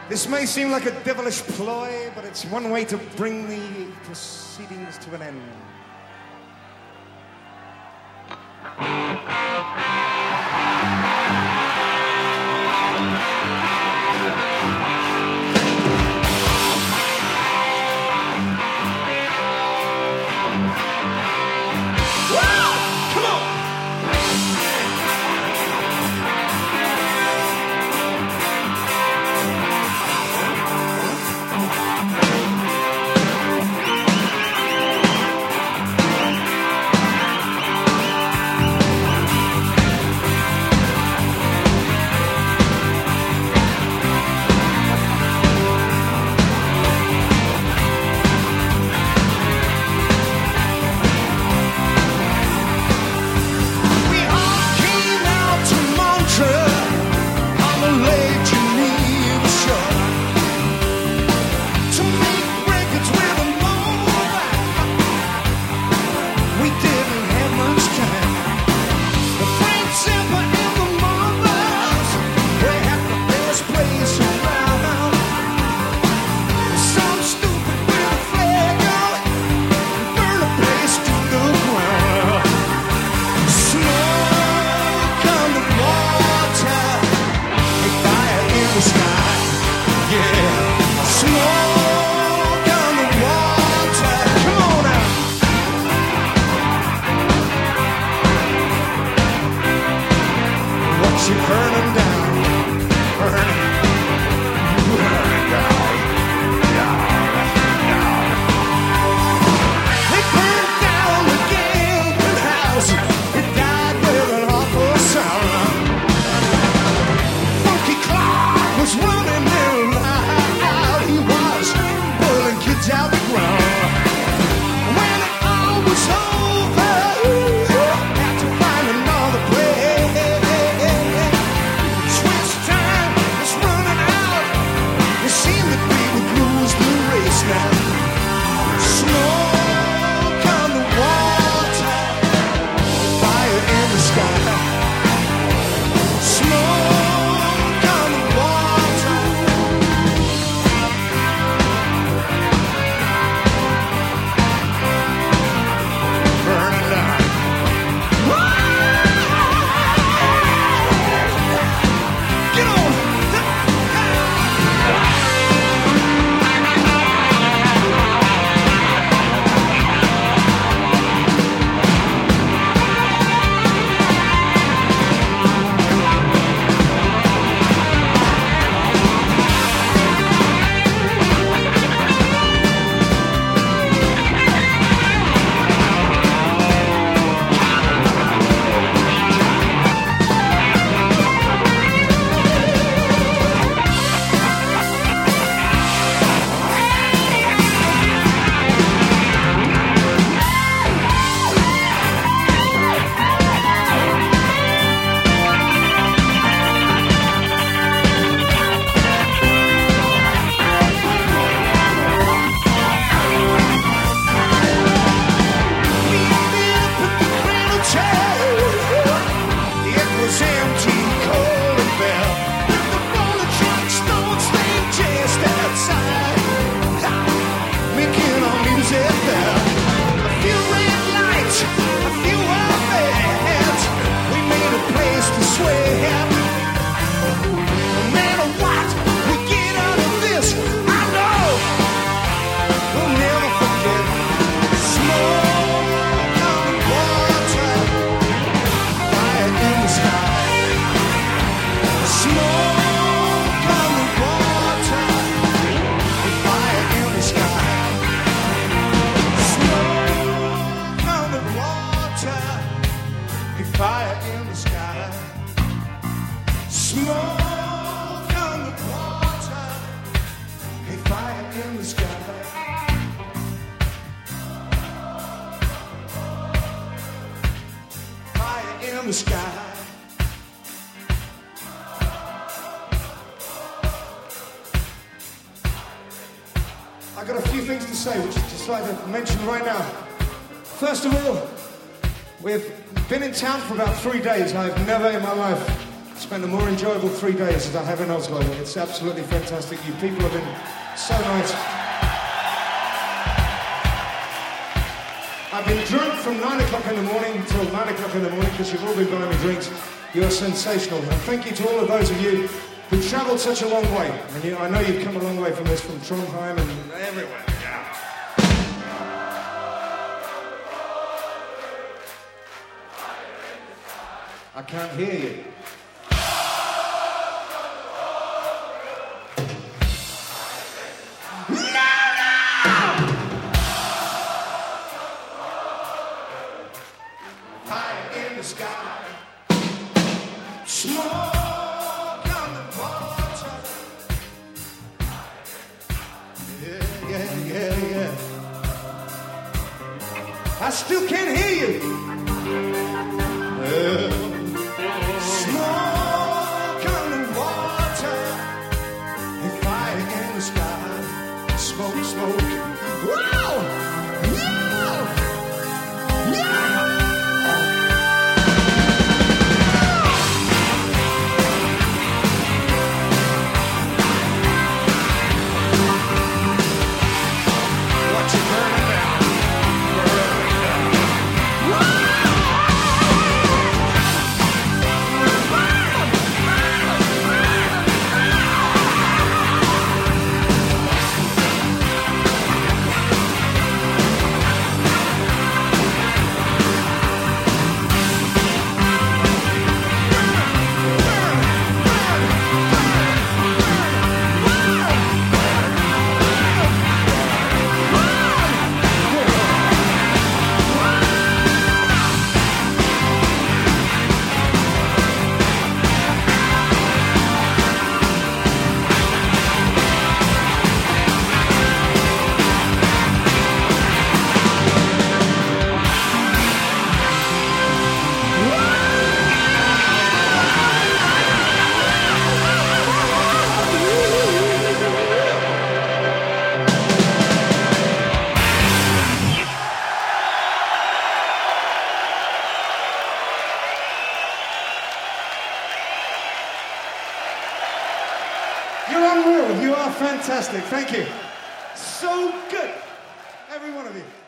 This may seem like a devilish ploy, but it's one way to bring the proceedings to an end. the sky. I got a few things to say, which I'd just like to mention right now. First of all, we've been in town for about 3 days. I've never in my life spent a more enjoyable 3 days as I have in Oslo. It's absolutely fantastic. You people have been so nice. I've been drunk from 9 o'clock in the morning until 9 o'clock in the morning because you've all been buying me drinks. You're sensational. And thank you to all of those of you who've travelled such a long way. And I know you've come a long way from this, from Trondheim and everywhere. Yeah. I can't hear you. Sky, smoke on the water. Yeah. I still can't hear you. Smoke on the water and fire in the sky. Smoke. Wow! Yeah! You're unreal. You are fantastic. Thank you. So good. Every one of you.